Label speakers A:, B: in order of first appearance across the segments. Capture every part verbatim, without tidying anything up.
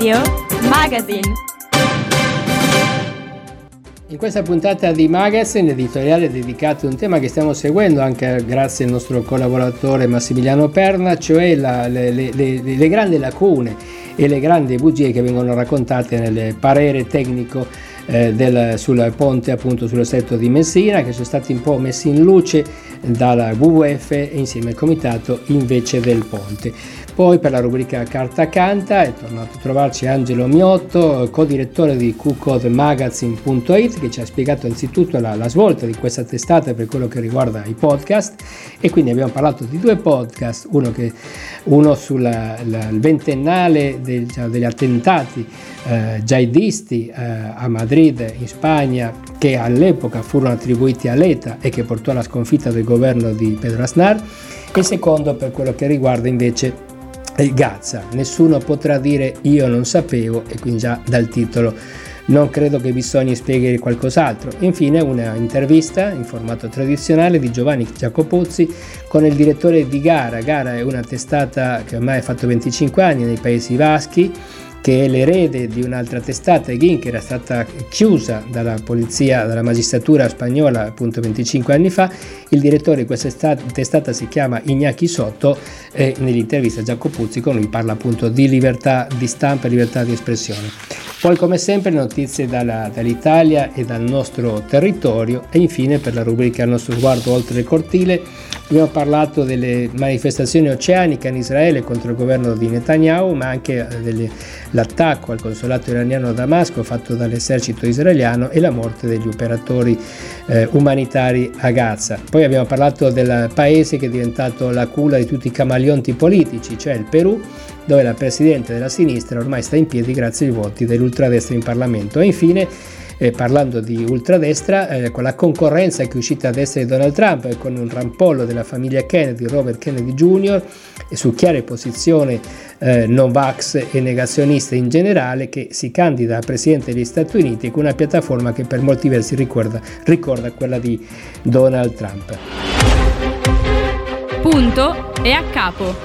A: Radio Magazine.
B: In questa puntata di Magazine, editoriale dedicato a un tema che stiamo seguendo anche grazie al nostro collaboratore Massimiliano Perna, cioè la, le, le, le, le grandi lacune e le grandi bugie che vengono raccontate nel parere tecnico eh, del, sul ponte, appunto sullo stretto di Messina, che sono stati un po' messi in luce dalla W W F e insieme al comitato invece del ponte. Poi per la rubrica Carta Canta è tornato a trovarci Angelo Miotto, co-direttore di Q Code Magazine punto it, che ci ha spiegato anzitutto la, la svolta di questa testata per quello che riguarda i podcast, e quindi abbiamo parlato di due podcast, uno, che, uno sul ventennale del, diciamo, degli attentati eh, jihadisti eh, a Madrid in Spagna, che all'epoca furono attribuiti all'E T A e che portò alla sconfitta del governo di Pedro Aznar, e il secondo per quello che riguarda invece Gaza. Nessuno potrà dire io non sapevo, e quindi già dal titolo non credo che bisogni spiegare qualcos'altro. Infine una intervista in formato tradizionale di Giovanni Giacopuzzi con il direttore di Gara. Gara è una testata che ormai ha fatto venticinque anni nei Paesi Baschi, che è l'erede di un'altra testata, Egin, che era stata chiusa dalla polizia, dalla magistratura spagnola appunto venticinque anni fa. Il direttore di questa testata si chiama Iñaki Soto, e nell'intervista Giacopuzzi con lui parla appunto di libertà di stampa e libertà di espressione. Poi come sempre notizie dalla, dall'Italia e dal nostro territorio, e infine per la rubrica Il nostro sguardo oltre il cortile abbiamo parlato delle manifestazioni oceaniche in Israele contro il governo di Netanyahu, ma anche dell'attacco al consolato iraniano a Damasco fatto dall'esercito israeliano e la morte degli operatori eh, umanitari a Gaza. Poi abbiamo parlato del paese che è diventato la culla di tutti i camaleonti politici, cioè il Perù, dove la presidente della sinistra ormai sta in piedi grazie ai voti dell'ultradestra in Parlamento. E infine, eh, parlando di ultradestra, eh, con la concorrenza che è uscita a destra di Donald Trump, eh, con un rampollo della famiglia Kennedy, Robert Kennedy Junior, e su chiare posizioni eh, non-vax e negazioniste in generale, che si candida a presidente degli Stati Uniti con una piattaforma che per molti versi ricorda, ricorda quella di Donald Trump.
A: Punto e a capo.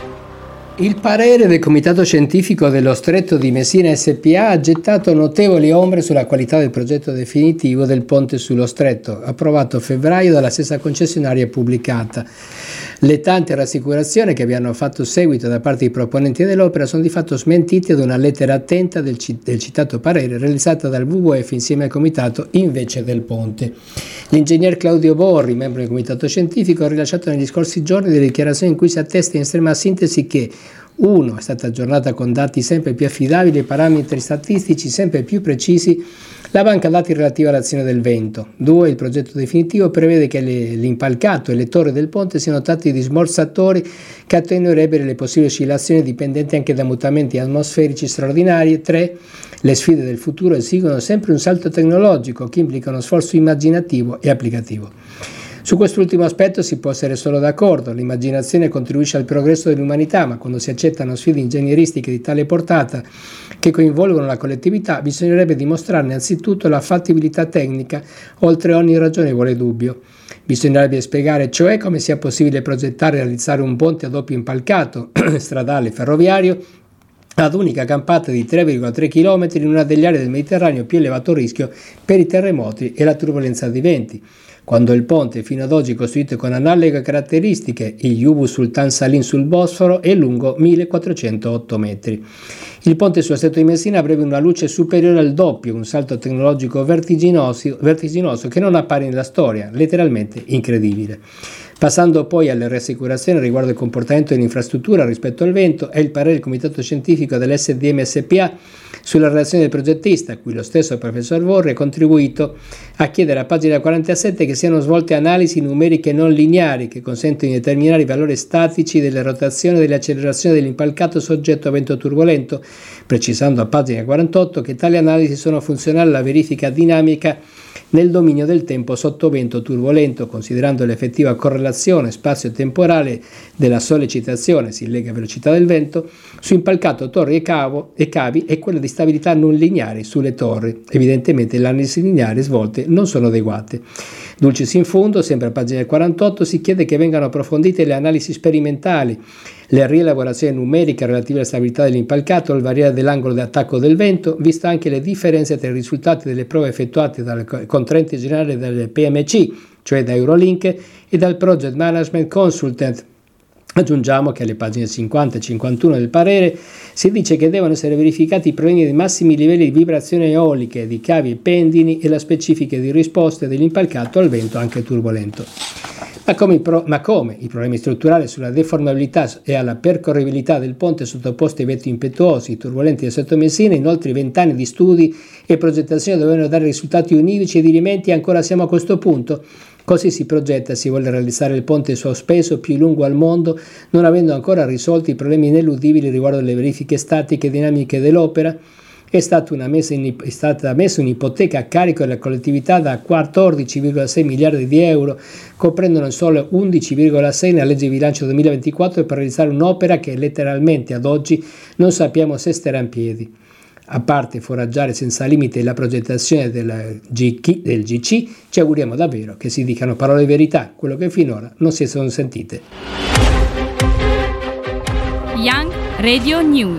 B: Il parere del Comitato Scientifico dello Stretto di Messina S P A ha gettato notevoli ombre sulla qualità del progetto definitivo del ponte sullo stretto, approvato a febbraio dalla stessa concessionaria e pubblicata. Le tante rassicurazioni che abbiano fatto seguito da parte dei proponenti dell'opera sono di fatto smentite da una lettera attenta del, c- del citato parere realizzata dal W W F insieme al Comitato invece del ponte. L'ingegner Claudio Borri, membro del Comitato Scientifico, ha rilasciato negli scorsi giorni delle dichiarazioni in cui si attesta in estrema sintesi che uno È stata aggiornata con dati sempre più affidabili e parametri statistici sempre più precisi la banca dati relativa all'azione del vento. due Il progetto definitivo prevede che le, l'impalcato e le torri del ponte siano dotati di smorzatori che attenuerebbero le possibili oscillazioni dipendenti anche da mutamenti atmosferici straordinari. tre Le sfide del futuro esigono sempre un salto tecnologico che implica uno sforzo immaginativo e applicativo. Su quest'ultimo aspetto si può essere solo d'accordo. L'immaginazione contribuisce al progresso dell'umanità, ma quando si accettano sfide ingegneristiche di tale portata che coinvolgono la collettività, bisognerebbe dimostrarne anzitutto la fattibilità tecnica, oltre ogni ragionevole dubbio. Bisognerebbe spiegare cioè come sia possibile progettare e realizzare un ponte a doppio impalcato, stradale e ferroviario, ad unica campata di tre virgola tre chilometri in una delle aree del Mediterraneo più elevato rischio per i terremoti e la turbolenza di venti, quando il ponte, fino ad oggi costruito con analoghe caratteristiche, il Yubu Sultan Salim sul Bosforo, è lungo millequattrocentootto metri. Il ponte sullo stretto di Messina avrebbe una luce superiore al doppio, un salto tecnologico vertiginoso, vertiginoso che non appare nella storia, letteralmente incredibile. Passando poi alle rassicurazioni riguardo il comportamento dell'infrastruttura rispetto al vento, è il parere del Comitato Scientifico dell'S D M S P A sulla relazione del progettista, a cui lo stesso professor Vorri ha contribuito, a chiedere a pagina quarantasette che siano svolte analisi numeriche non lineari che consentono di determinare i valori statici delle rotazioni e delle accelerazioni dell'impalcato soggetto a vento turbolento, precisando a pagina quarantotto che tali analisi sono funzionali alla verifica dinamica nel dominio del tempo sotto vento turbolento, considerando l'effettiva correlazione spazio-temporale della sollecitazione, si lega a velocità del vento, su impalcato torri e, cavo, e cavi e quella di stabilità non lineari sulle torri. Evidentemente le analisi lineari svolte non sono adeguate. Dulcis in fundo, sempre a pagina quarantotto, si chiede che vengano approfondite le analisi sperimentali, le rielaborazioni numeriche relative alla stabilità dell'impalcato, al variare dell'angolo di attacco del vento, vista anche le differenze tra i risultati delle prove effettuate dal contraente generale del P M C, cioè da Eurolink, e dal Project Management Consultant. Aggiungiamo che alle pagine cinquanta e cinquantuno del parere si dice che devono essere verificati i problemi dei massimi livelli di vibrazione eoliche, di cavi e pendini e la specifica di risposta dell'impalcato al vento anche turbolento. Ma come, pro- ma come i problemi strutturali sulla deformabilità e alla percorribilità del ponte sottoposto ai venti impetuosi, turbolenti del Stretto Messina, in oltre vent'anni di studi e progettazione dovevano dare risultati univoci e dirimenti, ancora siamo a questo punto? Così si progetta e si vuole realizzare il ponte sospeso più lungo al mondo, non avendo ancora risolto i problemi ineludibili riguardo alle verifiche statiche e dinamiche dell'opera. È stata, una messa in, è stata messa un'ipoteca a carico della collettività da quattordici virgola sei miliardi di euro, comprendono solo undici virgola sei nella legge di bilancio duemilaventiquattro per realizzare un'opera che letteralmente ad oggi non sappiamo se starà in piedi. A parte foraggiare senza limite la progettazione del G C, ci auguriamo davvero che si dicano parole di verità, quello che finora non si sono sentite.
A: Young Radio News.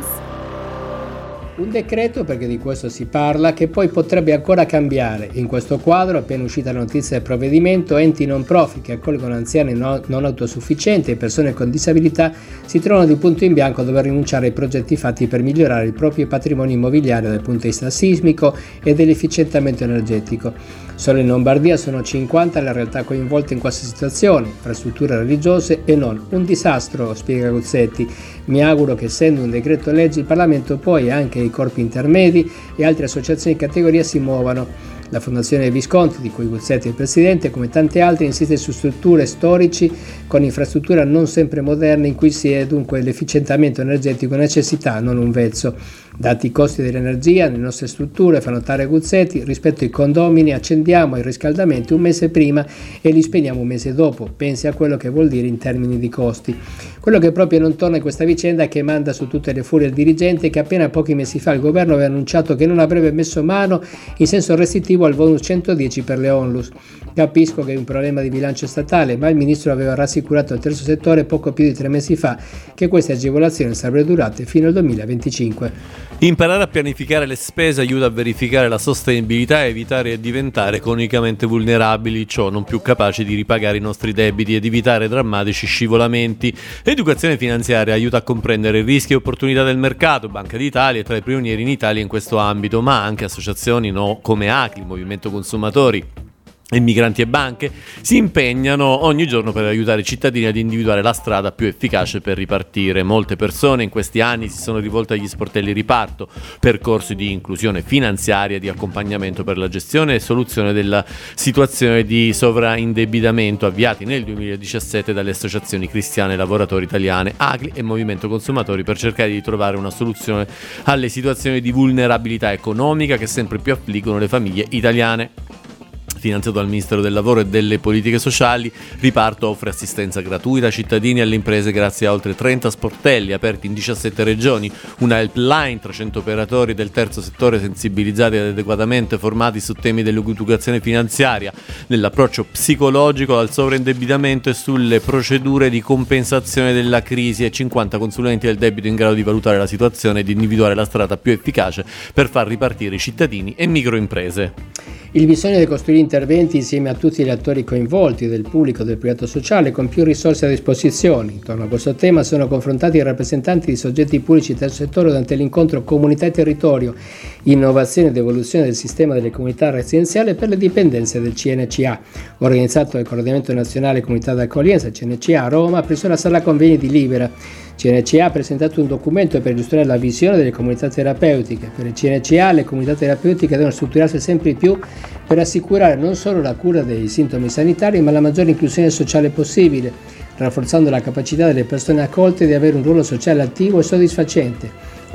B: Un decreto, perché di questo si parla, che poi potrebbe ancora cambiare. In questo quadro, appena uscita la notizia del provvedimento, enti non profit che accolgono anziani no, non autosufficienti e persone con disabilità si trovano di punto in bianco a dover rinunciare ai progetti fatti per migliorare il proprio patrimonio immobiliare dal punto di vista sismico e dell'efficientamento energetico. Solo in Lombardia sono cinquanta le realtà coinvolte in questa situazione, infrastrutture religiose e non. Un disastro, spiega Guzzetti. Mi auguro che, essendo un decreto legge, il Parlamento poi anche i corpi intermedi e altre associazioni di categoria si muovano. La Fondazione Visconti, di cui Guzzetti è il presidente, come tanti altri, insiste su strutture storici con infrastrutture non sempre moderne in cui si è dunque l'efficientamento energetico necessità, non un vezzo. Dati i costi dell'energia nelle nostre strutture, fa notare Guzzetti, rispetto ai condomini accendiamo i riscaldamenti un mese prima e li spegniamo un mese dopo. Pensi a quello che vuol dire in termini di costi. Quello che proprio non torna in questa vicenda è che manda su tutte le furie il dirigente che appena pochi mesi fa il governo aveva annunciato che non avrebbe messo mano in senso restrittivo al bonus centodieci per le onlus. Capisco che è un problema di bilancio statale, ma il ministro aveva rassicurato al terzo settore poco più di tre mesi fa che queste agevolazioni sarebbero durate fino al duemilaventicinque.
C: Imparare a pianificare le spese aiuta a verificare la sostenibilità e evitare di diventare cronicamente vulnerabili, ciò non più capaci di ripagare i nostri debiti ed evitare drammatici scivolamenti. L'educazione finanziaria aiuta a comprendere rischi e opportunità del mercato. Banca d'Italia è tra i pionieri in Italia in questo ambito, ma anche associazioni no, come A C L I, Movimento Consumatori, e migranti e banche si impegnano ogni giorno per aiutare i cittadini ad individuare la strada più efficace per ripartire. Molte persone in questi anni si sono rivolte agli sportelli riparto, percorsi di inclusione finanziaria, di accompagnamento per la gestione e soluzione della situazione di sovraindebitamento avviati nel duemiladiciassette dalle associazioni cristiane lavoratori italiane, A C L I e Movimento Consumatori, per cercare di trovare una soluzione alle situazioni di vulnerabilità economica che sempre più affliggono le famiglie italiane. Finanziato dal Ministero del Lavoro e delle Politiche Sociali, Riparto offre assistenza gratuita ai cittadini e alle imprese grazie a oltre trenta sportelli aperti in diciassette regioni, una helpline, trecento operatori del terzo settore sensibilizzati ed adeguatamente formati su temi dell'educazione finanziaria, nell'approccio psicologico al sovraindebitamento e sulle procedure di compensazione della crisi, e cinquanta consulenti del debito in grado di valutare la situazione e di individuare la strada più efficace per far ripartire i cittadini e microimprese.
B: Il bisogno di costruire interventi insieme a tutti gli attori coinvolti, del pubblico e del privato sociale, con più risorse a disposizione. Intorno a questo tema sono confrontati i rappresentanti di soggetti pubblici del terzo settore durante l'incontro Comunità e Territorio, Innovazione ed Evoluzione del Sistema delle Comunità Residenziali per le dipendenze del C N C A, organizzato dal Coordinamento Nazionale Comunità d'Accoglienza, C N C A, a Roma, presso la Sala Convegni di Libera. C N C A ha presentato un documento per illustrare la visione delle comunità terapeutiche. Per il C N C A le comunità terapeutiche devono strutturarsi sempre di più per assicurare non solo la cura dei sintomi sanitari, ma la maggiore inclusione sociale possibile, rafforzando la capacità delle persone accolte di avere un ruolo sociale attivo e soddisfacente.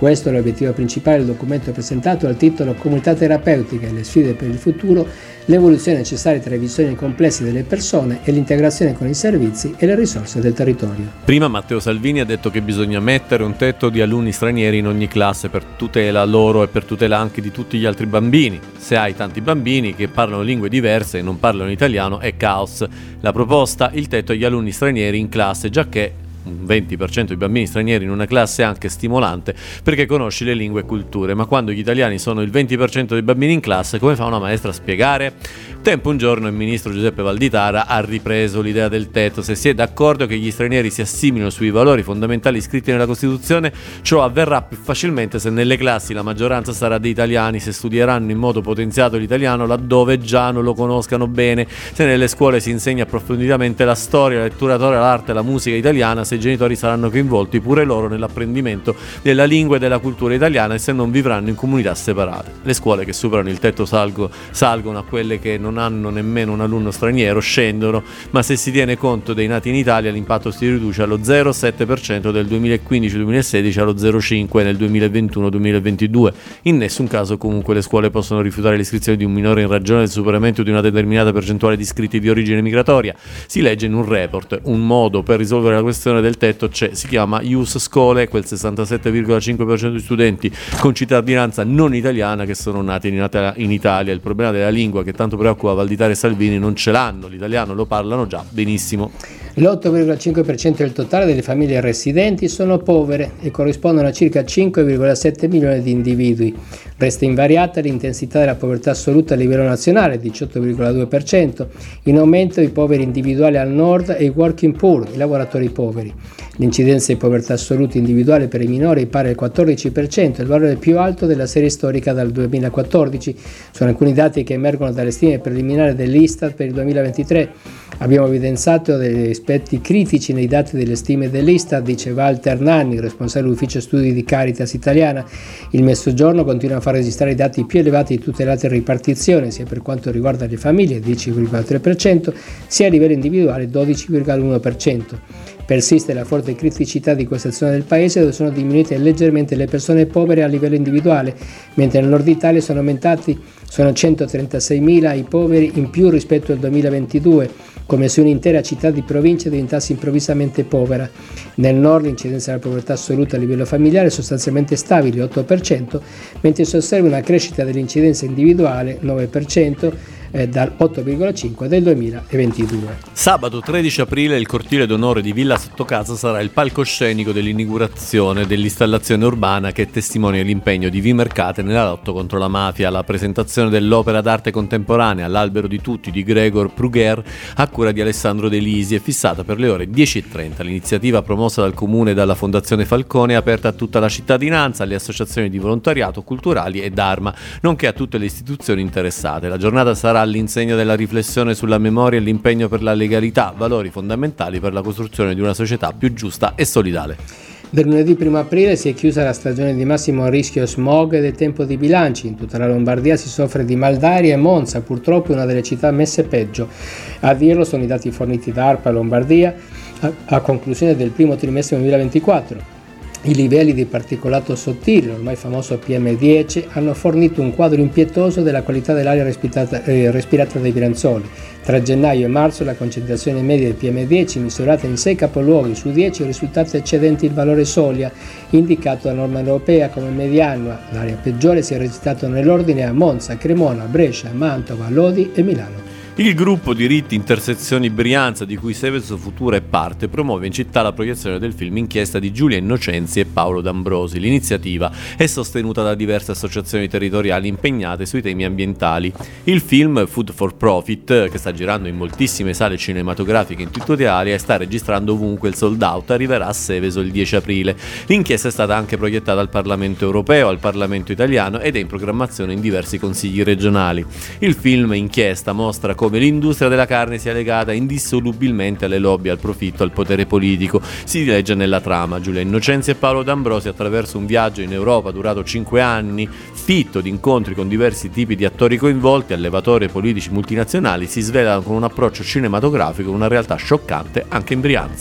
B: Questo è l'obiettivo principale del documento presentato al titolo Comunità terapeutica e le sfide per il futuro, l'evoluzione necessaria tra i visioni complessi delle persone e l'integrazione con i servizi e le risorse del territorio.
C: Prima Matteo Salvini ha detto che bisogna mettere un tetto di alunni stranieri in ogni classe per tutela loro e per tutela anche di tutti gli altri bambini. Se hai tanti bambini che parlano lingue diverse e non parlano italiano è caos. La proposta: il tetto agli alunni stranieri in classe, giacché un venti per cento di bambini stranieri in una classe è anche stimolante perché conosci le lingue e culture, ma quando gli italiani sono il venti per cento dei bambini in classe, come fa una maestra a spiegare? Tempo un giorno il ministro Giuseppe Valditara ha ripreso l'idea del tetto. Se si è d'accordo che gli stranieri si assimilino sui valori fondamentali scritti nella Costituzione, ciò avverrà più facilmente se nelle classi la maggioranza sarà di italiani, se studieranno in modo potenziato l'italiano laddove già non lo conoscano bene, se nelle scuole si insegna approfonditamente la storia, la letteratura, l'arte, la musica italiana, se i genitori saranno coinvolti pure loro nell'apprendimento della lingua e della cultura italiana e se non vivranno in comunità separate. Le scuole che superano il tetto salgo, salgono a quelle che non hanno nemmeno un alunno straniero, scendono, ma se si tiene conto dei nati in Italia l'impatto si riduce allo zero virgola sette per cento del duemilaquindici duemilasedici allo zero virgola cinque nel duemilaventuno duemilaventidue. In nessun caso comunque le scuole possono rifiutare l'iscrizione di un minore in ragione del superamento di una determinata percentuale di iscritti di origine migratoria. Si legge in un report: un modo per risolvere la questione del tetto c'è, si chiama Ius Scholae, quel sessantasette virgola cinque per cento di studenti con cittadinanza non italiana che sono nati in Italia. Il problema della lingua che tanto preoccupa Valditara e Salvini non ce l'hanno, l'italiano lo parlano già benissimo.
B: L'otto virgola cinque per cento del totale delle famiglie residenti sono povere e corrispondono a circa cinque virgola sette milioni di individui. Resta invariata l'intensità della povertà assoluta a livello nazionale, diciotto virgola due per cento, in aumento i poveri individuali al nord e i working poor, i lavoratori poveri. L'incidenza di povertà assoluta individuale per i minori è pari al quattordici per cento, il valore più alto della serie storica dal duemilaquattordici. Sono alcuni dati che emergono dalle stime preliminari dell'Istat per il duemilaventitré. Abbiamo evidenziato degli aspetti critici nei dati delle stime dell'Istat, dice Walter Nanni, responsabile dell'ufficio studi di Caritas italiana. Il Mezzogiorno continua a far registrare i dati più elevati di tutte le altre ripartizioni, sia per quanto riguarda le famiglie, dieci virgola tre per cento, sia a livello individuale, dodici virgola uno per cento. Persiste la forte criticità di questa zona del paese dove sono diminuite leggermente le persone povere a livello individuale, mentre nel nord Italia sono aumentati, sono centotrentaseimila i poveri in più rispetto al duemilaventidue, come se un'intera città di provincia diventasse improvvisamente povera. Nel nord l'incidenza della povertà assoluta a livello familiare è sostanzialmente stabile, otto per cento, mentre si osserva una crescita dell'incidenza individuale, nove per cento, eh, dal otto virgola cinque del duemilaventidue.
C: Sabato tredici aprile il cortile d'onore di Villa Sottocasa sarà il palcoscenico dell'inaugurazione dell'installazione urbana che testimonia l'impegno di Vimercate nella lotta contro la mafia. La presentazione dell'opera d'arte contemporanea L'albero di tutti di Gregor Prugher a cura di Alessandro De Lisi è fissata per le ore dieci e trenta. L'iniziativa promossa dal Comune e dalla Fondazione Falcone è aperta a tutta la cittadinanza, alle associazioni di volontariato, culturali e Dharma, nonché a tutte le istituzioni interessate. La giornata sarà all'insegna della riflessione sulla memoria e l'impegno per la legalità, valori fondamentali per la costruzione di una società più giusta e solidale.
B: Del lunedì primo aprile si è chiusa la stagione di massimo rischio smog ed è tempo di bilanci. In tutta la Lombardia si soffre di malaria e Monza, purtroppo è una delle città messe peggio. A dirlo sono i dati forniti da ARPA Lombardia a, a conclusione del primo trimestre duemilaventiquattro. I livelli di particolato sottile, l'ormai famoso P M dieci, hanno fornito un quadro impietoso della qualità dell'aria respirata, eh, respirata dai Brianzoli. Tra gennaio e marzo la concentrazione media del P M dieci misurata in sei capoluoghi su dieci è risultata eccedente il valore soglia indicato da norma europea come media annua. L'area peggiore si è registrata nell'ordine a Monza, Cremona, Brescia, Mantova, Lodi e Milano.
C: Il gruppo Diritti Intersezioni Brianza, di cui Seveso Futura è parte, promuove in città la proiezione del film Inchiesta di Giulia Innocenzi e Paolo D'Ambrosi. L'iniziativa è sostenuta da diverse associazioni territoriali impegnate sui temi ambientali. Il film Food for Profit, che sta girando in moltissime sale cinematografiche in tutta Italia e sta registrando ovunque il sold out, arriverà a Seveso il dieci aprile. L'inchiesta è stata anche proiettata al Parlamento europeo, al Parlamento italiano ed è in programmazione in diversi consigli regionali. Il film Inchiesta mostra come l'industria della carne sia legata indissolubilmente alle lobby, al profitto, al potere politico. Si legge nella trama: Giulia Innocenzi e Paolo D'Ambrosi, attraverso un viaggio in Europa durato cinque anni, fitto di incontri con diversi tipi di attori coinvolti, allevatori e politici multinazionali, si svelano con un approccio cinematografico una realtà scioccante anche in Brianza.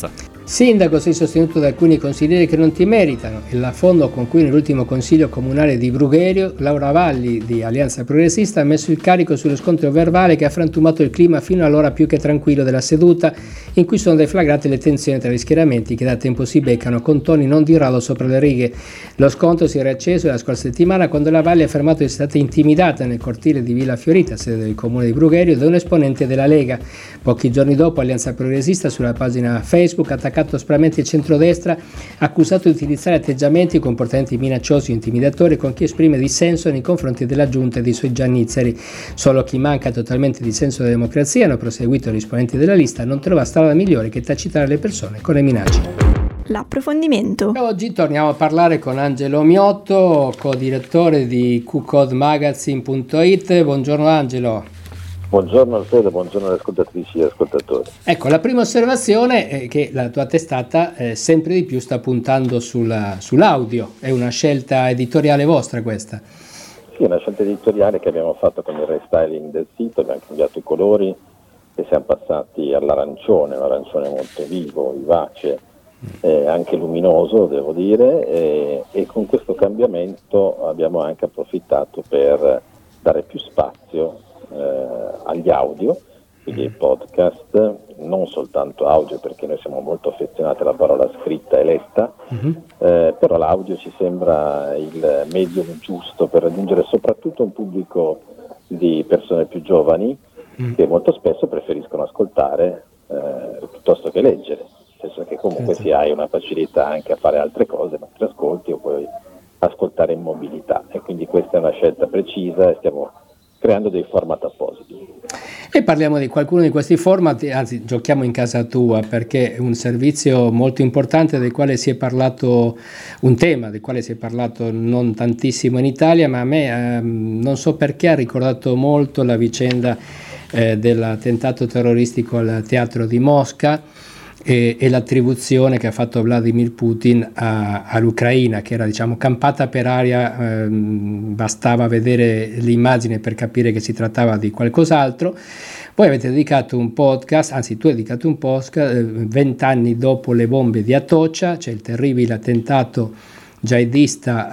B: Sindaco, sei sostenuto da alcuni consiglieri che non ti meritano. Il affondo con cui nell'ultimo consiglio comunale di Brugherio, Laura Valli di Alleanza Progressista ha messo il carico sullo scontro verbale che ha frantumato il clima fino allora più che tranquillo della seduta, in cui sono deflagrate le tensioni tra gli schieramenti che da tempo si beccano con toni non di rado sopra le righe. Lo scontro si era acceso la scorsa settimana quando la Valli ha affermato di essere stata intimidata nel cortile di Villa Fiorita, sede del comune di Brugherio, da un esponente della Lega. Pochi giorni dopo Alleanza Progressista sulla pagina Facebook ha attaccato aspramente il centrodestra, accusato di utilizzare atteggiamenti e comportamenti minacciosi e intimidatori con chi esprime dissenso nei confronti della giunta e dei suoi giannizzeri. Solo chi manca totalmente di senso della democrazia, hanno proseguito gli esponenti della lista, non trova strada migliore che tacitare le persone con le minacce.
D: L'approfondimento.
B: Oggi torniamo a parlare con Angelo Miotto, co-direttore di q code magazine punto it. Buongiorno Angelo.
E: Buongiorno Alfredo, buongiorno alle ascoltatrici e ascoltatori.
B: Ecco, la prima osservazione è che la tua testata eh, sempre di più sta puntando sulla, sull'audio. È una scelta editoriale vostra questa?
E: Sì, è una scelta editoriale che abbiamo fatto con il restyling del sito, abbiamo cambiato i colori e siamo passati all'arancione, un arancione molto vivo, vivace, eh, anche luminoso devo dire, e, e con questo cambiamento abbiamo anche approfittato per dare più spazio Eh, agli audio, quindi ai podcast, non soltanto audio perché noi siamo molto affezionati alla parola scritta e letta, uh-huh. eh, però l'audio ci sembra il medium giusto per raggiungere soprattutto un pubblico di persone più giovani uh-huh. che molto spesso preferiscono ascoltare eh, piuttosto che leggere, nel senso che comunque certo. si hai una facilità anche a fare altre cose mentre ascolti o puoi ascoltare in mobilità, e quindi questa è una scelta precisa e stiamo creando dei format appositi.
B: E parliamo di qualcuno di questi format, anzi giochiamo in casa tua, perché è un servizio molto importante del quale si è parlato, un tema del quale si è parlato non tantissimo in Italia, ma a me ehm, non so perché ha ricordato molto la vicenda eh, dell'attentato terroristico al teatro di Mosca e, e l'attribuzione che ha fatto Vladimir Putin a, all'Ucraina, che era diciamo campata per aria, ehm, bastava vedere l'immagine per capire che si trattava di qualcos'altro. Voi avete dedicato un podcast, anzi tu hai dedicato un podcast, eh, vent'anni dopo le bombe di Atocha, cioè il terribile attentato jihadista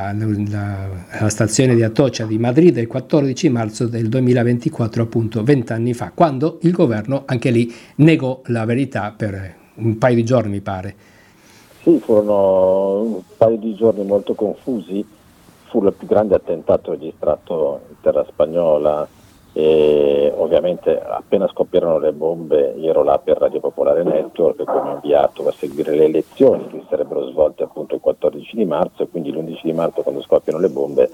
B: alla, alla stazione di Atocha di Madrid il quattordici marzo del duemilaventiquattro, appunto vent'anni fa, quando il governo anche lì negò la verità per un paio di giorni, mi pare.
E: Sì, furono un paio di giorni molto confusi, fu il più grande attentato registrato in terra spagnola e ovviamente appena scoppiarono le bombe io ero là per Radio Popolare Network come inviato a seguire le elezioni che sarebbero svolte appunto il quattordici di marzo, e quindi l'undici di marzo quando scoppiano le bombe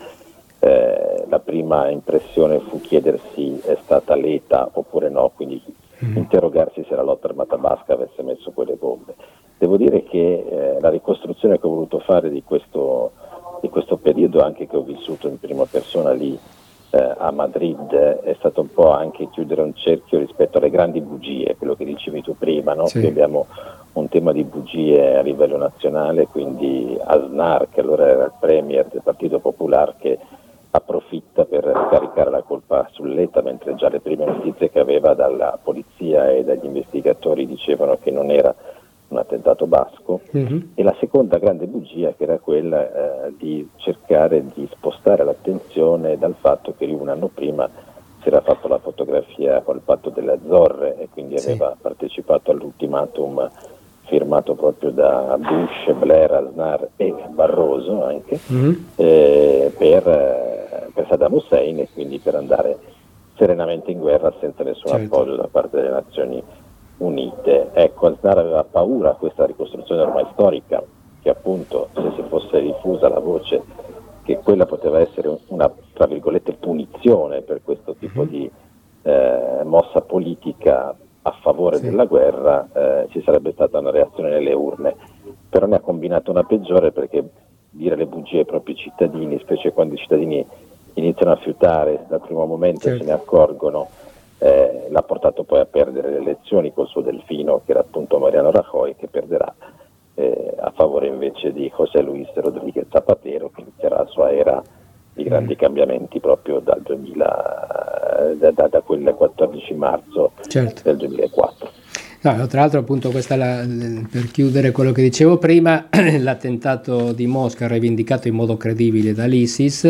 E: eh, la prima impressione fu chiedersi è stata l'ETA oppure no, quindi mm. interrogarsi se la lotta armata basca avesse messo quelle bombe. Devo dire che eh, la ricostruzione che ho voluto fare di questo, di questo periodo, anche che ho vissuto in prima persona lì Eh, a Madrid, è stato un po' anche chiudere un cerchio rispetto alle grandi bugie, quello che dicevi tu prima, no? Sì. Qui abbiamo un tema di bugie a livello nazionale, quindi Aznar, che allora era il premier del Partito Popolare, che approfitta per scaricare la colpa sull'ETA, mentre già le prime notizie che aveva dalla polizia e dagli investigatori dicevano che non era un attentato basco, mm-hmm. e la seconda grande bugia che era quella eh, di cercare di spostare l'attenzione dal fatto che lui un anno prima si era fatto la fotografia col patto delle Azzorre e quindi sì. aveva partecipato all'ultimatum firmato proprio da Bush, Blair, Aznar e Barroso anche mm-hmm. eh, per, eh, per Saddam Hussein, e quindi per andare serenamente in guerra senza nessun certo. appoggio da parte delle Nazioni Unite. Ecco, Aznar aveva paura, questa ricostruzione ormai storica, che appunto se si fosse diffusa la voce che quella poteva essere una, tra virgolette, punizione per questo tipo mm-hmm. di eh, mossa politica a favore sì. della guerra, eh, ci sarebbe stata una reazione nelle urne, però ne ha combinato una peggiore, perché dire le bugie ai propri cittadini, specie quando i cittadini iniziano a fiutare dal primo momento certo. e se ne accorgono, Eh, l'ha portato poi a perdere le elezioni col suo delfino, che era appunto Mariano Rajoy, che perderà eh, a favore invece di José Luis Rodríguez Zapatero, che inizierà la sua era di grandi mm. cambiamenti proprio dal duemila, da, da, da quel quattordici marzo certo. del duemilaquattro.
B: No, tra l'altro appunto questa la, per chiudere quello che dicevo prima, l'attentato di Mosca rivendicato in modo credibile dall'ISIS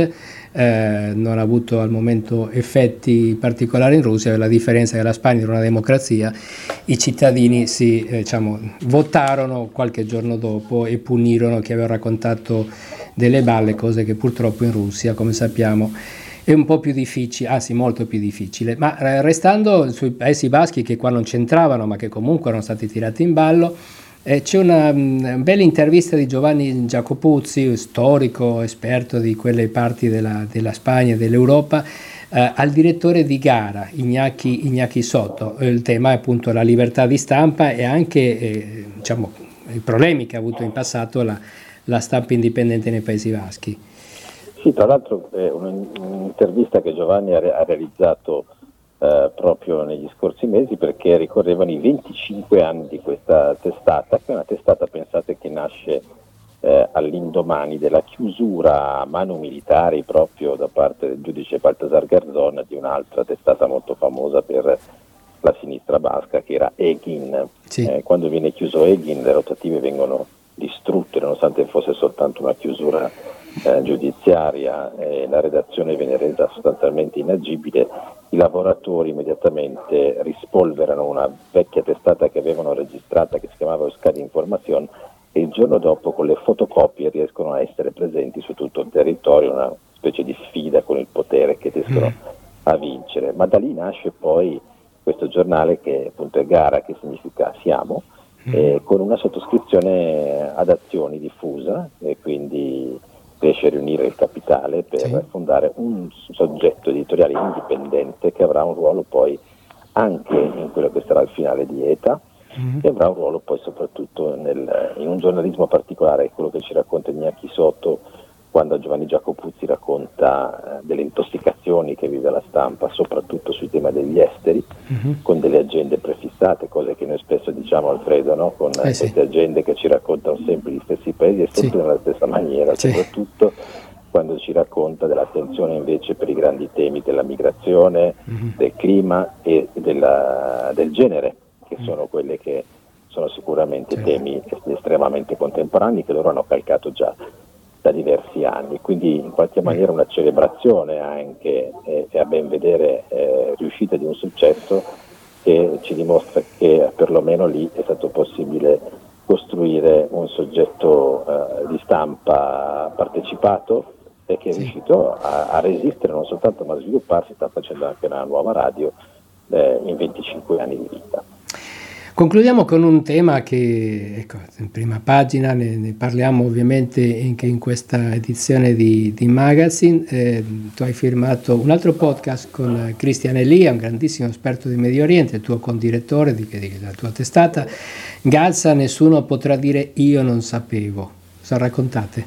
B: eh, non ha avuto al momento effetti particolari in Russia, la differenza è che la Spagna era una democrazia, i cittadini si eh, diciamo, votarono qualche giorno dopo e punirono chi aveva raccontato delle balle, cose che purtroppo in Russia, come sappiamo, è un po' più difficile, anzi molto più difficile. Ma restando sui Paesi Baschi, che qua non c'entravano ma che comunque erano stati tirati in ballo, eh, c'è una, una bella intervista di Giovanni Giacopuzzi, storico, esperto di quelle parti della, della Spagna e dell'Europa, eh, al direttore di gara, Iñaki, Iñaki Soto. Il tema è appunto la libertà di stampa e anche eh, diciamo, i problemi che ha avuto in passato la, la stampa indipendente nei Paesi Baschi.
E: Sì, tra l'altro è un'intervista che Giovanni ha, re- ha realizzato eh, proprio negli scorsi mesi, perché ricorrevano i venticinque anni di questa testata, che è una testata, pensate, che nasce eh, all'indomani della chiusura a mano militari proprio da parte del giudice Baltasar Garzón di un'altra testata molto famosa per la sinistra basca, che era Egin. Sì. Eh, quando viene chiuso Egin le rotative vengono distrutte, nonostante fosse soltanto una chiusura Eh, giudiziaria, eh, la redazione viene resa sostanzialmente inagibile, i lavoratori immediatamente rispolverano una vecchia testata che avevano registrata, che si chiamava Euskadi Information, e il giorno dopo con le fotocopie riescono a essere presenti su tutto il territorio, una specie di sfida con il potere che riescono mm. a vincere. Ma da lì nasce poi questo giornale, che appunto è Gara, che significa siamo, mm. eh, con una sottoscrizione ad azioni diffusa, e quindi riesce a riunire il capitale per sì. fondare un soggetto editoriale indipendente che avrà un ruolo poi anche in quello che sarà il finale di ETA, mm-hmm. e avrà un ruolo poi soprattutto nel, in un giornalismo particolare, quello che ci racconta Iñaki Soto quando Giovanni Giacopuzzi racconta eh, delle intossicazioni che vive la stampa, soprattutto sui temi degli esteri, mm-hmm. con delle agende prefissate, cose che noi spesso diciamo, Alfredo, no? Con eh, queste sì. agende che ci raccontano sempre gli stessi paesi e sempre sì. nella stessa maniera, sì. soprattutto quando ci racconta dell'attenzione invece per i grandi temi della migrazione, mm-hmm. del clima e della, del genere, che mm. sono quelle che sono sicuramente sì. temi estremamente contemporanei, che loro hanno calcato già da diversi anni, quindi in qualche maniera una celebrazione anche eh, e a ben vedere eh, riuscita di un successo che ci dimostra che perlomeno lì è stato possibile costruire un soggetto eh, di stampa partecipato e che è riuscito a, a resistere non soltanto ma a svilupparsi, sta facendo anche una nuova radio eh, in venticinque anni di vita.
B: Concludiamo con un tema che, ecco, in prima pagina ne, ne parliamo ovviamente anche in questa edizione di, di Magazine. Eh, tu hai firmato un altro podcast con Cristian Elia, un grandissimo esperto di Medio Oriente, il tuo condirettore di, di, della tua testata. Gaza, nessuno potrà dire io non sapevo. Cosa raccontate?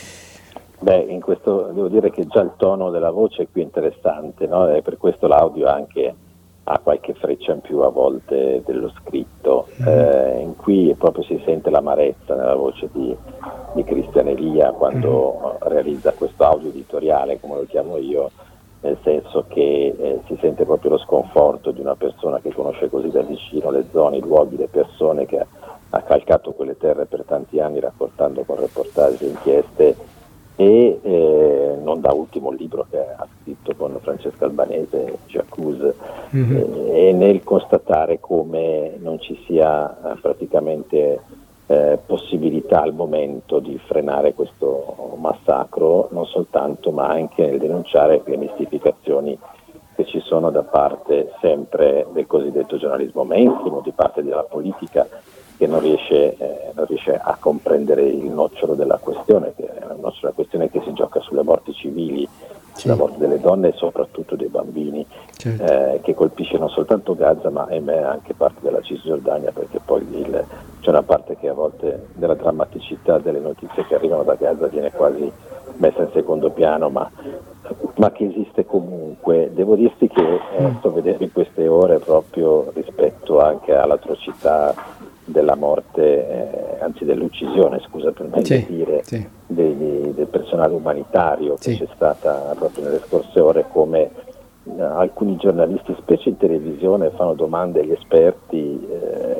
E: Beh, in questo devo dire che già il tono della voce è più interessante, no? E per questo l'audio anche ha qualche freccia in più a volte dello scritto, eh, in cui proprio si sente l'amarezza nella voce di, di Cristian Elia quando mm. realizza questo audio editoriale, come lo chiamo io, nel senso che eh, si sente proprio lo sconforto di una persona che conosce così da vicino le zone, i luoghi, le persone, che ha, ha calcato quelle terre per tanti anni raccontando con reportage e inchieste, e eh, non da ultimo il libro che ha scritto con Francesca Albanese, J'accuse, mm-hmm. eh, e nel constatare come non ci sia eh, praticamente eh, possibilità al momento di frenare questo massacro, non soltanto ma anche nel denunciare le mistificazioni che ci sono da parte sempre del cosiddetto giornalismo mainstream, di parte della politica, che non riesce, eh, non riesce a comprendere il nocciolo della questione, che è una nocciolo della questione che si gioca sulle morti civili, sì. sulla morte delle donne e soprattutto dei bambini, certo. eh, che colpisce non soltanto Gaza ma ahimè anche parte della Cisgiordania, perché poi il, c'è una parte che a volte della drammaticità delle notizie che arrivano da Gaza viene quasi messa in secondo piano, ma, ma che esiste comunque. Devo dirti che eh, sto vedendo in queste ore, proprio rispetto anche all'atrocità della morte, eh, anzi dell'uccisione, scusa per meglio sì, dire, sì. Dei, del personale umanitario che sì. c'è stata proprio nelle scorse ore, come eh, alcuni giornalisti, specie in televisione, fanno domande agli esperti, eh,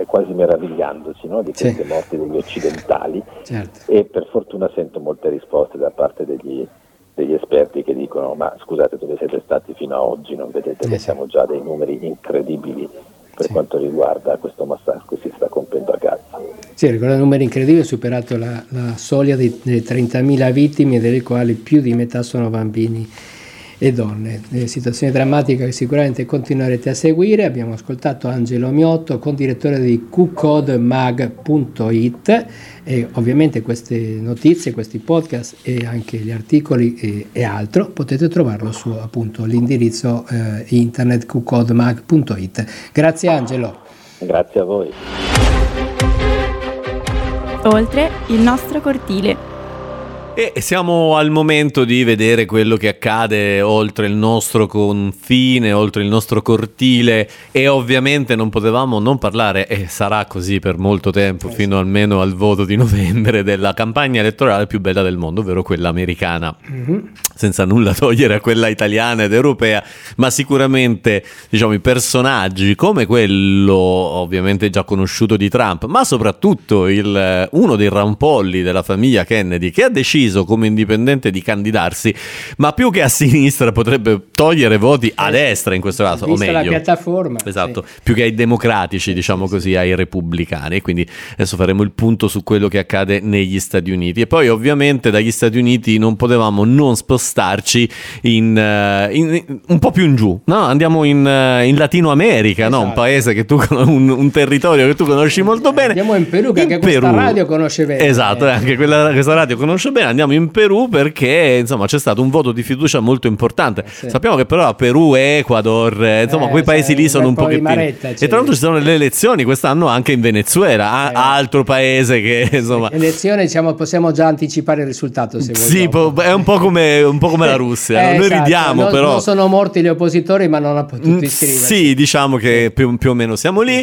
E: quasi meravigliandosi, no, di queste
B: sì.
E: morti degli occidentali,
B: certo.
E: e per fortuna sento molte risposte da parte degli, degli esperti che dicono: ma scusate, dove siete stati fino a oggi? Non vedete che
B: Eh sì.
E: siamo già a dei numeri incredibili per
B: Sì.
E: quanto riguarda questo massacro che si sta compiendo a Gaza.
B: Sì, ricordo un numero incredibile, ha superato la, la soglia di, delle trentamila vittime, delle quali più di metà sono bambini e donne. Eh, situazione drammatica che sicuramente continuerete a seguire. Abbiamo ascoltato Angelo Miotto, condirettore di q code mag punto it, e ovviamente queste notizie, questi podcast e anche gli articoli e, e altro potete trovarlo su appunto l'indirizzo eh, internet q code mag punto it. Grazie Angelo.
E: Grazie a voi.
D: Oltre il nostro cortile.
C: E siamo al momento di vedere quello che accade oltre il nostro confine, oltre il nostro cortile, e ovviamente non potevamo non parlare, e sarà così per molto tempo, fino almeno al voto di novembre, della campagna elettorale più bella del mondo, ovvero quella americana. Mm-hmm. Senza nulla togliere a quella italiana ed europea, ma sicuramente, diciamo, i personaggi come quello ovviamente già conosciuto di Trump, ma soprattutto il, uno dei rampolli della famiglia Kennedy, che ha deciso come indipendente di candidarsi, ma più che a sinistra potrebbe togliere voti a destra in questo caso, o meglio
B: la piattaforma,
C: esatto,
B: sì.
C: più che ai democratici, diciamo così, ai repubblicani. E quindi adesso faremo il punto su quello che accade negli Stati Uniti, e poi ovviamente dagli Stati Uniti non potevamo non spostarci in, in, in un po' più in giù, no? Andiamo in, in Latino America, esatto. No? Un paese che tu un, un territorio che tu conosci molto bene.
B: Andiamo in Perù, che
C: in
B: anche
C: Perù.
B: Questa radio conosce bene.
C: Esatto, anche quella, questa radio conosce bene. Andiamo in Perù perché insomma c'è stato un voto di fiducia molto importante. Sì. Sappiamo che però Perù, Ecuador, insomma eh, quei paesi
B: cioè,
C: lì sono un pochettino
B: maretta,
C: e tra l'altro ci sono le elezioni quest'anno anche in Venezuela, eh. altro paese che insomma
B: elezioni, diciamo, possiamo già anticipare il risultato se
C: sì, po- è un po' come un po' come la Russia,
B: eh,
C: noi
B: esatto.
C: ridiamo
B: non,
C: però
B: non sono morti gli oppositori, ma non ha potuto iscriversi.
C: Sì, diciamo che più, più o meno siamo lì,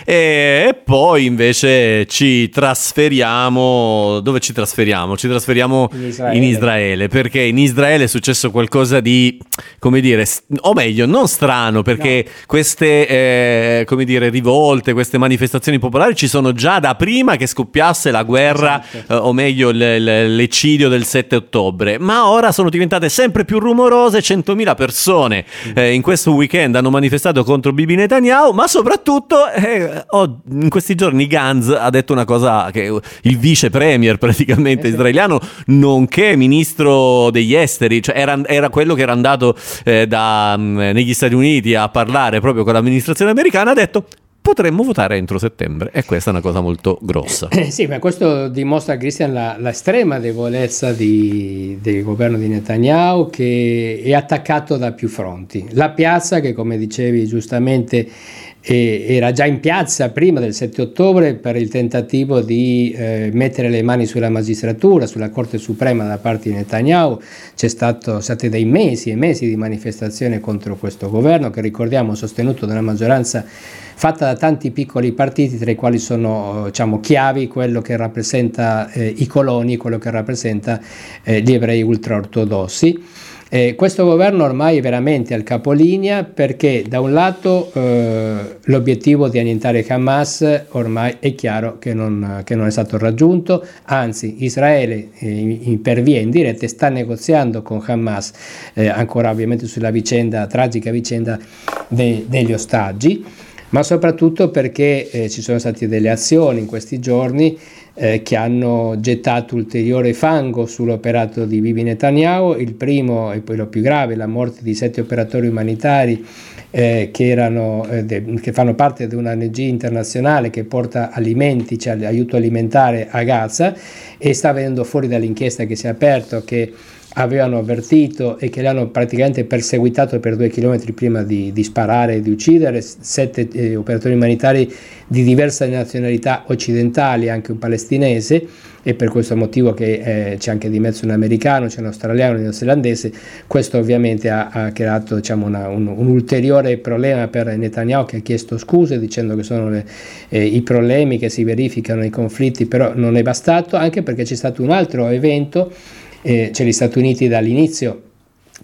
C: e, e poi invece ci trasferiamo. Dove ci trasferiamo? Ci trasferiamo
B: in Israele.
C: in Israele, perché in Israele è successo qualcosa di, come dire, o meglio, non strano, perché no. queste eh, come dire, rivolte, queste manifestazioni popolari ci sono già da prima che scoppiasse la guerra, esatto. eh, o meglio l- l- l'eccidio del sette ottobre, ma ora sono diventate sempre più rumorose. centomila persone eh, in questo weekend hanno manifestato contro Bibi Netanyahu, ma soprattutto eh, oh, in questi giorni Gantz ha detto una cosa, che il vice premier praticamente eh, israeliano, nonché ministro degli esteri, cioè era, era quello che era andato eh, da, mh, negli Stati Uniti a parlare proprio con l'amministrazione americana, ha detto: potremmo votare entro settembre, e questa è una cosa molto grossa.
B: Eh, sì, ma questo dimostra, Christian, la, la estrema debolezza di, del governo di Netanyahu, che è attaccato da più fronti. La piazza, che come dicevi giustamente eh, era già in piazza prima del sette ottobre per il tentativo di eh, mettere le mani sulla magistratura, sulla Corte Suprema da parte di Netanyahu. C'è stato stati dei mesi e mesi di manifestazione contro questo governo, che ricordiamo sostenuto da una maggioranza fatta da tanti piccoli partiti, tra i quali sono, diciamo, chiavi quello che rappresenta eh, i coloni, quello che rappresenta eh, gli ebrei ultraortodossi. Eh, questo governo ormai è veramente al capolinea, perché da un lato eh, l'obiettivo di annientare Hamas ormai è chiaro che non, che non è stato raggiunto, anzi Israele eh, in, per via indirette sta negoziando con Hamas, eh, ancora ovviamente sulla vicenda, tragica vicenda de, degli ostaggi, ma soprattutto perché eh, ci sono state delle azioni in questi giorni eh, che hanno gettato ulteriore fango sull'operato di Bibi Netanyahu. Il primo, e poi lo più grave, la morte di sette operatori umanitari eh, che, erano, eh, de, che fanno parte di una O N G internazionale che porta alimenti, cioè aiuto alimentare a Gaza, e sta venendo fuori dall'inchiesta che si è aperto che avevano avvertito e che li hanno praticamente perseguitato per due chilometri prima di, di sparare e di uccidere sette eh, operatori umanitari di diverse nazionalità occidentali, anche un palestinese, e per questo motivo che eh, c'è anche di mezzo un americano, c'è un australiano, un neozelandese. Questo ovviamente ha, ha creato, diciamo, una, un, un ulteriore problema per Netanyahu, che ha chiesto scuse dicendo che sono le, eh, i problemi che si verificano, i conflitti, però non è bastato, anche perché c'è stato un altro evento. Eh, cioè gli Stati Uniti dall'inizio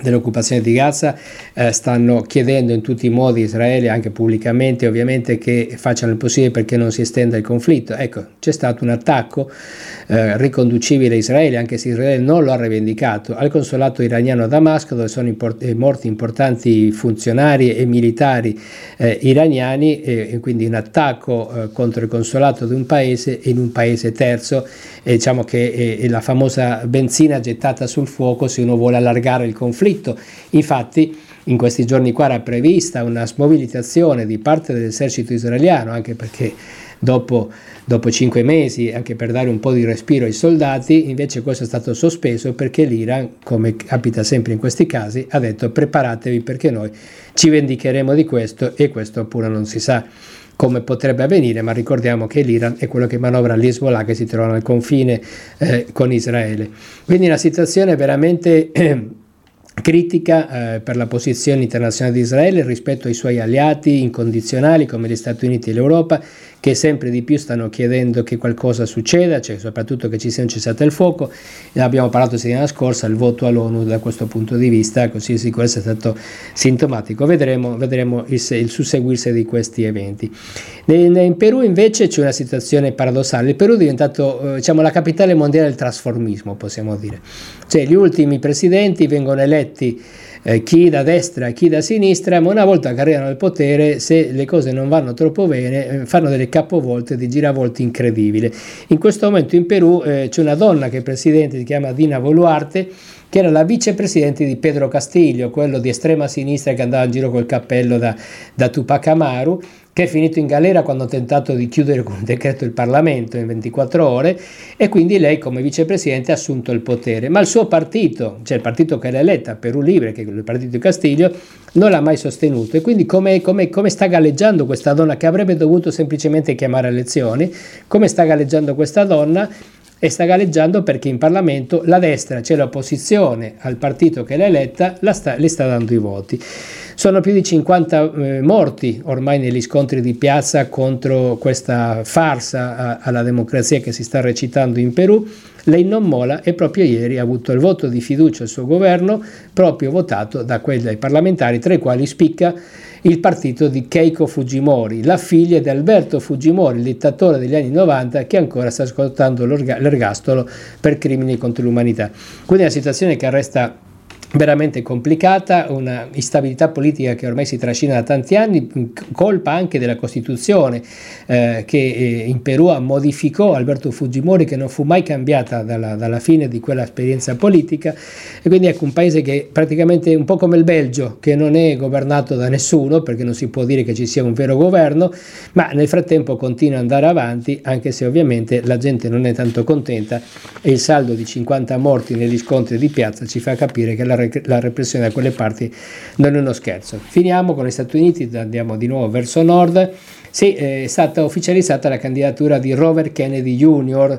B: dell'occupazione di Gaza eh, stanno chiedendo in tutti i modi a Israele, anche pubblicamente ovviamente, che facciano il possibile perché non si estenda il conflitto. Ecco, c'è stato un attacco eh, riconducibile a Israele, anche se Israele non lo ha rivendicato, al consolato iraniano a Damasco, dove sono import- morti importanti funzionari e militari eh, iraniani, e, e quindi un attacco eh, contro il consolato di un paese in un paese terzo, e diciamo che è, è la famosa benzina gettata sul fuoco se uno vuole allargare il conflitto. Infatti in questi giorni qua era prevista una smobilitazione di parte dell'esercito israeliano, anche perché dopo, dopo cinque mesi, anche per dare un po' di respiro ai soldati, invece questo è stato sospeso perché l'Iran, come capita sempre in questi casi, ha detto preparatevi perché noi ci vendicheremo di questo, e questo pure non si sa come potrebbe avvenire, ma ricordiamo che l'Iran è quello che manovra l'Hezbollah, che si trova al confine eh, con Israele. Quindi una situazione veramente eh, critica eh, per la posizione internazionale di Israele rispetto ai suoi alleati incondizionali come gli Stati Uniti e l'Europa, che sempre di più stanno chiedendo che qualcosa succeda, cioè soprattutto che ci sia un cessate il fuoco. Ne abbiamo parlato settimana scorsa, il voto all'ONU da questo punto di vista, così sicuramente è stato sintomatico. Vedremo, vedremo il, il susseguirsi di questi eventi. In, in Perù invece c'è una situazione paradossale. Il Perù è diventato eh, diciamo, la capitale mondiale del trasformismo, possiamo dire. Cioè gli ultimi presidenti vengono eletti Eh, chi da destra e chi da sinistra, ma una volta che arrivano al potere, se le cose non vanno troppo bene, eh, fanno delle capovolte, di giravolti incredibili. In questo momento in Perù eh, c'è una donna che è presidente, si chiama Dina Boluarte, che era la vicepresidente di Pedro Castillo, quello di estrema sinistra che andava in giro col cappello da, da Tupac Amaru, che è finito in galera quando ha tentato di chiudere con un decreto il Parlamento in ventiquattro ore, e quindi lei come vicepresidente ha assunto il potere. Ma il suo partito, cioè il partito che l'ha eletta, Perù Libre, che è il partito di Castillo, non l'ha mai sostenuto. E quindi come, come, come sta galleggiando questa donna, che avrebbe dovuto semplicemente chiamare elezioni, come sta galleggiando questa donna? E sta galleggiando perché in Parlamento la destra, c'è l'opposizione al partito che l'ha eletta, la sta, le sta dando i voti. Sono più di cinquanta eh, morti ormai negli scontri di piazza contro questa farsa a, alla democrazia che si sta recitando in Perù. Lei non mola e proprio ieri ha avuto il voto di fiducia al suo governo, proprio votato da quei parlamentari, tra i quali spicca il partito di Keiko Fujimori, la figlia di Alberto Fujimori, il dittatore degli anni novanta, che ancora sta scontando l'ergastolo per crimini contro l'umanità. Quindi è una situazione che resta veramente complicata, una instabilità politica che ormai si trascina da tanti anni, colpa anche della Costituzione eh, che eh, in Perù modificò Alberto Fujimori, che non fu mai cambiata dalla, dalla fine di quella esperienza politica. E quindi ecco un paese che praticamente un po' come il Belgio, che non è governato da nessuno, perché non si può dire che ci sia un vero governo, ma nel frattempo continua ad andare avanti, anche se ovviamente la gente non è tanto contenta, e il saldo di cinquanta morti negli scontri di piazza ci fa capire che la la repressione da quelle parti non è uno scherzo. Finiamo con gli Stati Uniti, andiamo di nuovo verso nord. Sì, è stata ufficializzata la candidatura di Robert Kennedy junior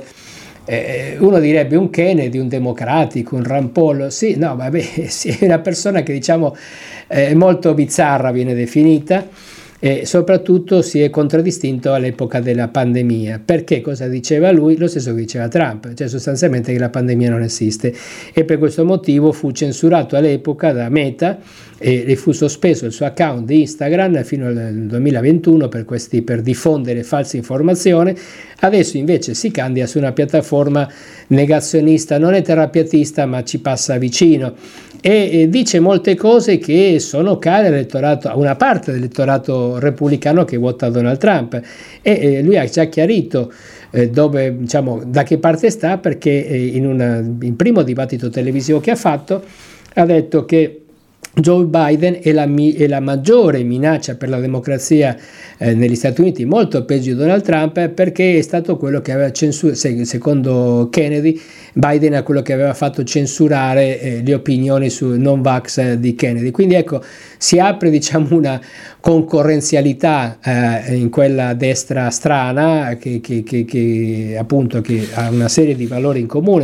B: Eh, uno direbbe un Kennedy, un democratico, un rampollo. Sì, no, vabbè, sì, è una persona che diciamo è molto bizzarra, viene definita, e soprattutto si è contraddistinto all'epoca della pandemia. Perché cosa diceva lui? Lo stesso che diceva Trump, cioè sostanzialmente che la pandemia non esiste, e per questo motivo fu censurato all'epoca da Meta e fu sospeso il suo account di Instagram fino al duemilaventuno per, questi, per diffondere false informazioni. Adesso invece si candida su una piattaforma negazionista, non è terapeutista ma ci passa vicino, e, e dice molte cose che sono care all'elettorato, a una parte dell'elettorato repubblicano che vota Donald Trump, e, e lui ha già chiarito eh, dove, diciamo, da che parte sta, perché eh, in un in primo dibattito televisivo che ha fatto ha detto che Joe Biden è la, è la maggiore minaccia per la democrazia eh, negli Stati Uniti, molto peggio di Donald Trump, perché è stato quello che aveva censurato, secondo Kennedy, Biden è quello che aveva fatto censurare eh, le opinioni sul non-vax di Kennedy. Quindi ecco, si apre diciamo una concorrenzialità eh, in quella destra strana che, che, che, che appunto che ha una serie di valori in comune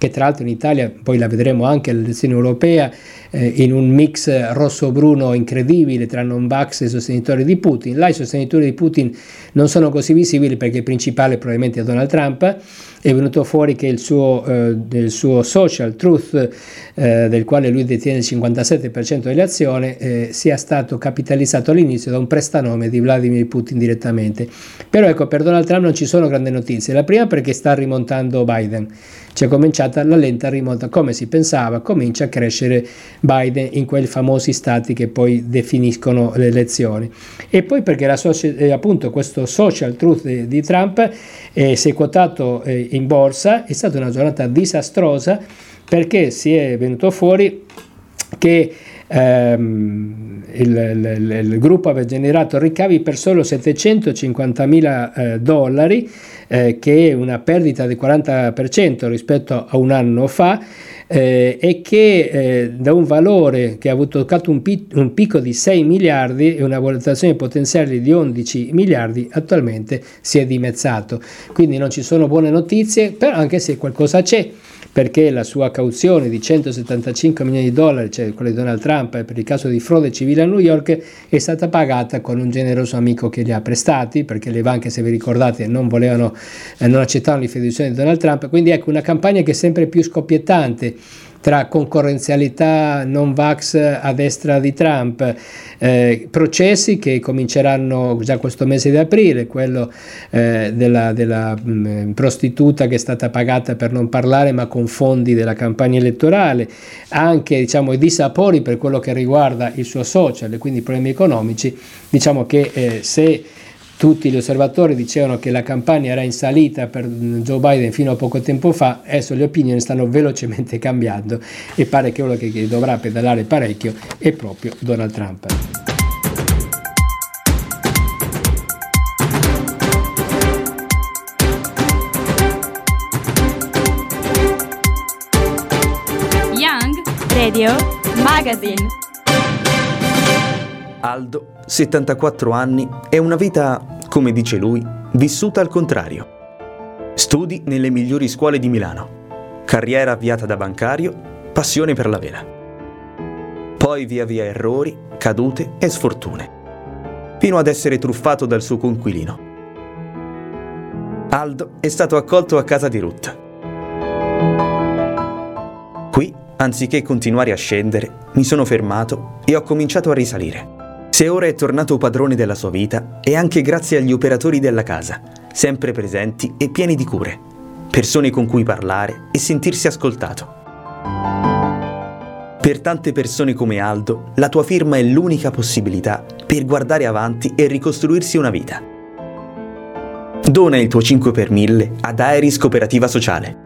B: che tra l'altro in Italia, poi la vedremo anche all'elezione europea, eh, in un mix rosso-bruno incredibile tra non-vax e sostenitori di Putin. Là i sostenitori di Putin non sono così visibili perché il principale probabilmente è Donald Trump. È venuto fuori che il suo, eh, del suo Social Truth, eh, del quale lui detiene il cinquantasette per cento delle azioni, eh, sia stato capitalizzato all'inizio da un prestanome di Vladimir Putin direttamente. Però ecco, per Donald Trump non ci sono grandi notizie. La prima perché sta rimontando Biden. C'è cominciata la lenta rimonta, come si pensava, comincia a crescere Biden in quei famosi stati che poi definiscono le elezioni. E poi perché la socia- eh, appunto questo Social Truth di, di Trump eh, si è quotato eh, in borsa. È stata una giornata disastrosa perché si è venuto fuori che ehm, il, il, il gruppo aveva generato ricavi per solo settecentocinquantamila eh, dollari, eh, che è una perdita del quaranta per cento rispetto a un anno fa, eh, e che eh, da un valore che ha avuto toccato un, pi- un picco di sei miliardi e una valutazione potenziale di undici miliardi, attualmente si è dimezzato. Quindi non ci sono buone notizie, però anche se qualcosa c'è, perché la sua cauzione di centosettantacinque milioni di dollari, cioè quella di Donald Trump per il caso di frode civile a New York, è stata pagata con un generoso amico che li ha prestati, perché le banche, se vi ricordate, non volevano, eh, non accettavano le fiduciarie di Donald Trump. Quindi ecco, una campagna che è sempre più scoppiettante tra concorrenzialità non vax a destra di Trump, eh, processi che cominceranno già questo mese di aprile, quello eh, della, della mh, prostituta che è stata pagata per non parlare ma con fondi della campagna elettorale, anche diciamo i dissapori per quello che riguarda il suo social e quindi i problemi economici. Diciamo che eh, se tutti gli osservatori dicevano che la campagna era in salita per Joe Biden fino a poco tempo fa, adesso le opinioni stanno velocemente cambiando e pare che uno che dovrà pedalare parecchio è proprio Donald Trump.
A: Young
D: Radio Magazine.
F: Aldo, settantaquattro anni, è una vita, come dice lui, vissuta al contrario. Studi nelle migliori scuole di Milano, carriera avviata da bancario, passione per la vela. Poi via via errori, cadute e sfortune, fino ad essere truffato dal suo coinquilino. Aldo è stato accolto a casa di Ruth. Qui, anziché continuare a scendere, mi sono fermato e ho cominciato a risalire. Se ora è tornato padrone della sua vita, è anche grazie agli operatori della casa, sempre presenti e pieni di cure, persone con cui parlare e sentirsi ascoltato. Per tante persone come Aldo, la tua firma è l'unica possibilità per guardare avanti e ricostruirsi una vita. Dona il tuo cinque per mille ad Aeris Cooperativa Sociale.